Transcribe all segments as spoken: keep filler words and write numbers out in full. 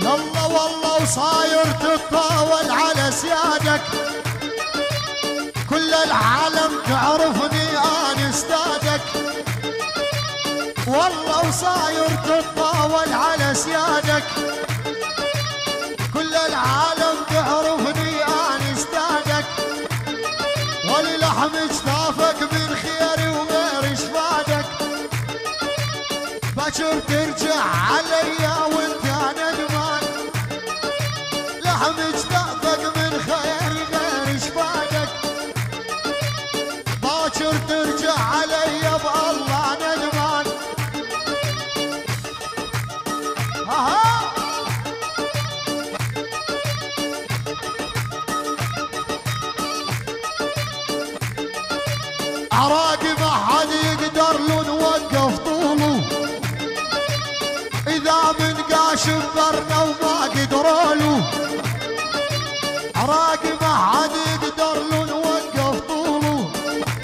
يلا والله وصاير تتطاول على سيادك، كل العالم تعرفني انا استاذك. والله وصاير تتطاول على سيادك، كل العالم تعرفني انا استاذك. وللحم اجتافك من خيري وغير شفادك، باكر ترجع عليا وانت ندمان. لحم اجتافك من خيري غير شفادك، باكر ترجع عليا بالله ندمان. اها عراقي ما حد يقدر له نوقف طوله، اذا من قاشم برنا وما قدروا له. عراقي ما حد يقدر له نوقف طوله،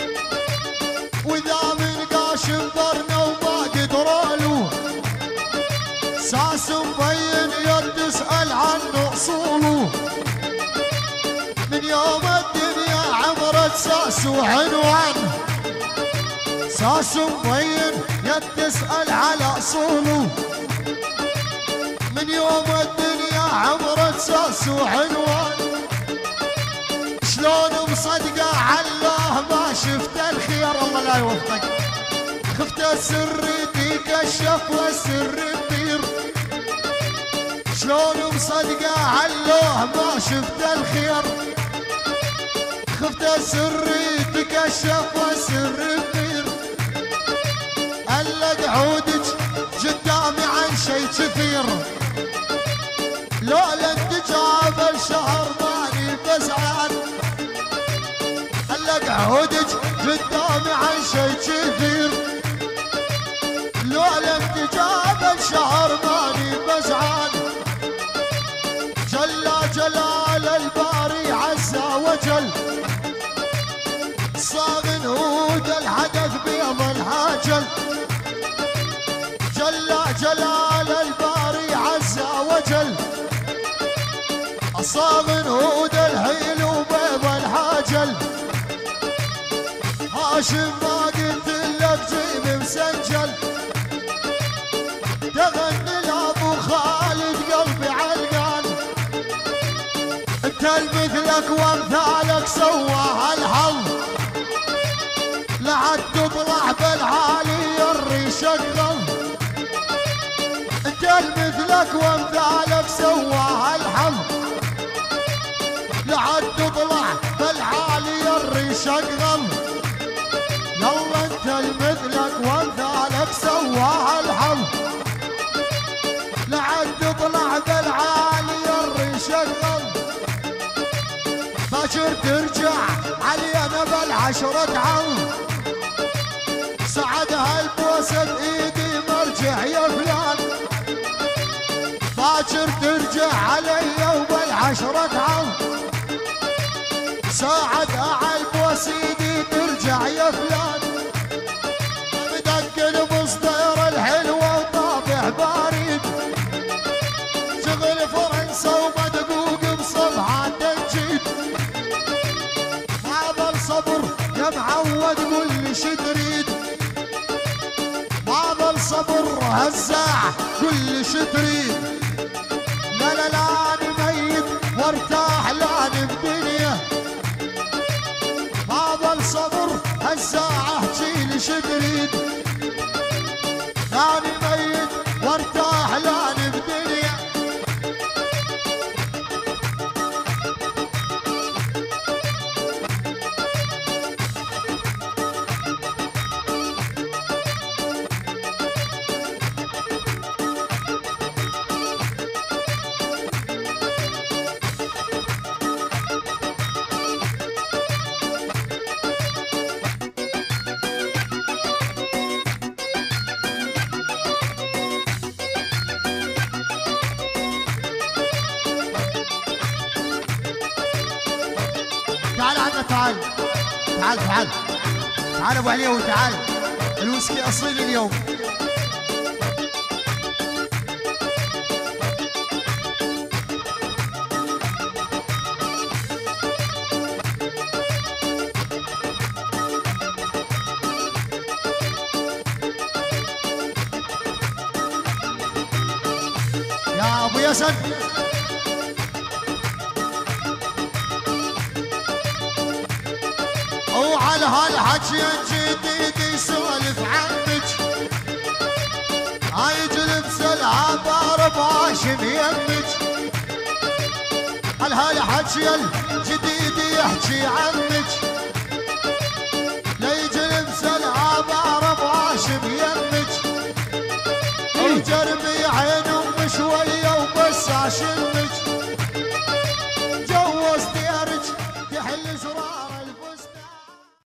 واذا من قاشم برنا وما قدروا له. ساس مبين يد تسأل عنه اصوله، من يوم الدنيا عمرت ساس وعنوان. ساس مبين يد تسأل على اصوله، من يوم الدنيا عمرت ساس وعنوان. شلون مصدقه علاه ما شفت الخير، الله لا يوفقك. خفت السر يكشف والسر يطير، شلون مصدقه علاه ما شفت الخير. خفت السر يتكشف والسر يطير، ألق عودك قدامي عن شي كثير. لولا انت جاب الشهر ماني بزعل، ألق عودك قدامي عن شي كثير. لولا انت جاب الشهر ماني بزعل. جل جلال الباري عز وجل، صاغ هود الحدث بيض الهاجل. جل جلال الباري عز وجل، صاغ هود الهيل وبيض الهاجل. هاشم ما قلت لك جيب مسجل، تغني لابو خالد قلبي علقان. انت مثلك وامثالك سواها الحظ، لعد تطلع بالعالي يري شغل. انت مثلك وامثالك سواها الحظ، لعد تطلع بالعالي يري شغل. يلا انت مثلك وامثالك سواها الحظ، لعد تطلع بالعالي يري شغل. باكر ترجع علينا بالعشرة عظم، سعدها البوسة بايدي مرجع يا فلان. باكر ترجع علي وبالعشرة عظم، ساعدها عالبوس ايدي ترجع يا فلان. مدقن بصدير الحلوة وطابع بارد، شغل فرنسا ومدقوق بصبعة تنجيد. هذا الصبر يا معود قول لي شو تريد، هذا الصبر هزاع قول لي شو تريد. لا لا لا انا ميت وارتاح لاني بدنيا، هذا الصبر هزاع احكي لي شو تريد. لاني ميت وارتاح لاني بدنيا. تعال عنا تعال تعال تعال تعال ابو علي تعال. الويسكي اصيل اليوم. يا ابو ياسر وعلى هالحكي الجديد يسولف عنك هاي جلبس العبار باشم يمك على هالحكي الجديد يحكي عنك